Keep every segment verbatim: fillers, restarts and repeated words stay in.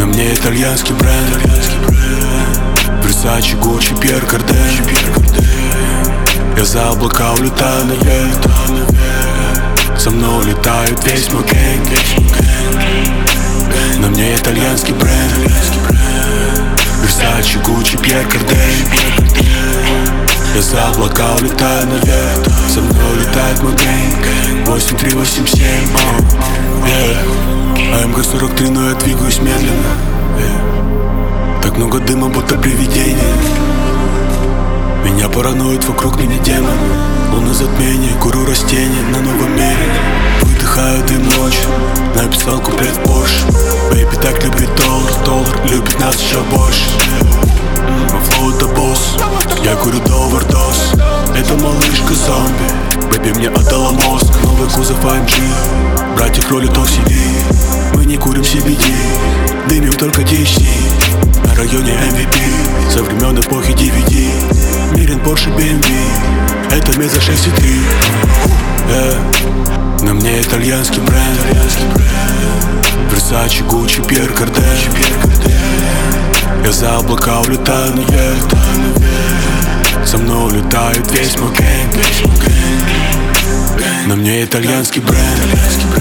На мне итальянский бренд, Versace, Gucci, Pierre Cardin. Я за облака улетаю наверх, со мной летает весь мой гэнг. На мне итальянский бренд, Versace, Gucci, Pierre Cardin. Я за облака улетаю наверх, со мной летает мой гэнг. Восемь три восемь семь, yeah. АМГ сорок три, но я двигаюсь медленно, yeah. Так много дыма, будто привидение. Меня параноид, вокруг меня демон. Луна затмение, курю растения на новом мире. Выдыхаю дым ночью, написал куплет в Porsche. Бэйби так любит доллар, доллар любит нас еще больше. Мой флоу это босс, я курю до овердоз. Это малышка зомби, бэйби мне отдала мозг. Новый кузов эй эм джи, братья кролик то си ди. Мы не курим си би ди, дымим только ти эйч си. На районе эм ви пи, со времен эпохи ди ви ди. Мирен, Porsche, би эм ви, это Меза шесть и три, yeah. На мне итальянский бренд, Versace, Gucci, Pierre Cardin. Я за облака улетаю наверх, со мной улетает весь мой гэнг. На мне итальянский бренд,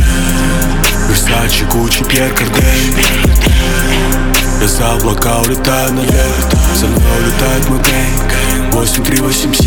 Versace, Gucci, Pierre Cardin. Я за облака улетаю наверх, со мной улетает мой гэнг. Восемь три восемь семь,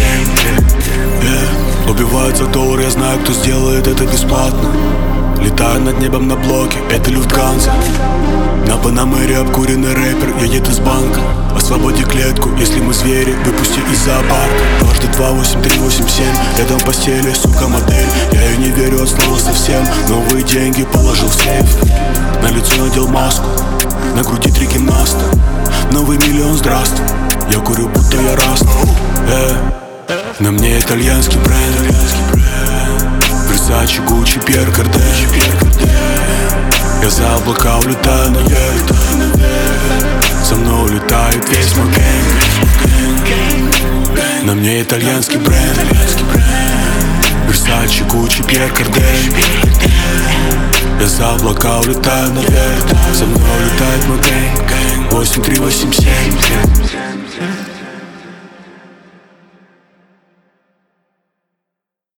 yeah. Убивают за доллар, я знаю, кто сделает это бесплатно. Летаю над небом на блоке, это Люфтганза. На Панамере обкуренный рэпер, едет из банка. Освободи клетку, если мы звери, выпусти из зоопарка. Дважды два, восемь, три, восемь, семь. Рядом в постели, сука, модель. Я ей не верю от слова совсем. Новые деньги положил в сейф. На лицо надел маску, на груди три гимнаста. Новый миллион, здравствуй. Я курю, будто я раст, yeah. На мне итальянский бренд, Versace, Gucci, Pierre Cardin. Я за облака улетаю наверх, со мной улетает весь мой гэнг. На мне итальянский бренд, Versace, Gucci, Pierre Cardin. Я за облака улетаю наверх, со мной улетает мой гэнг. Восемь три восемь семь.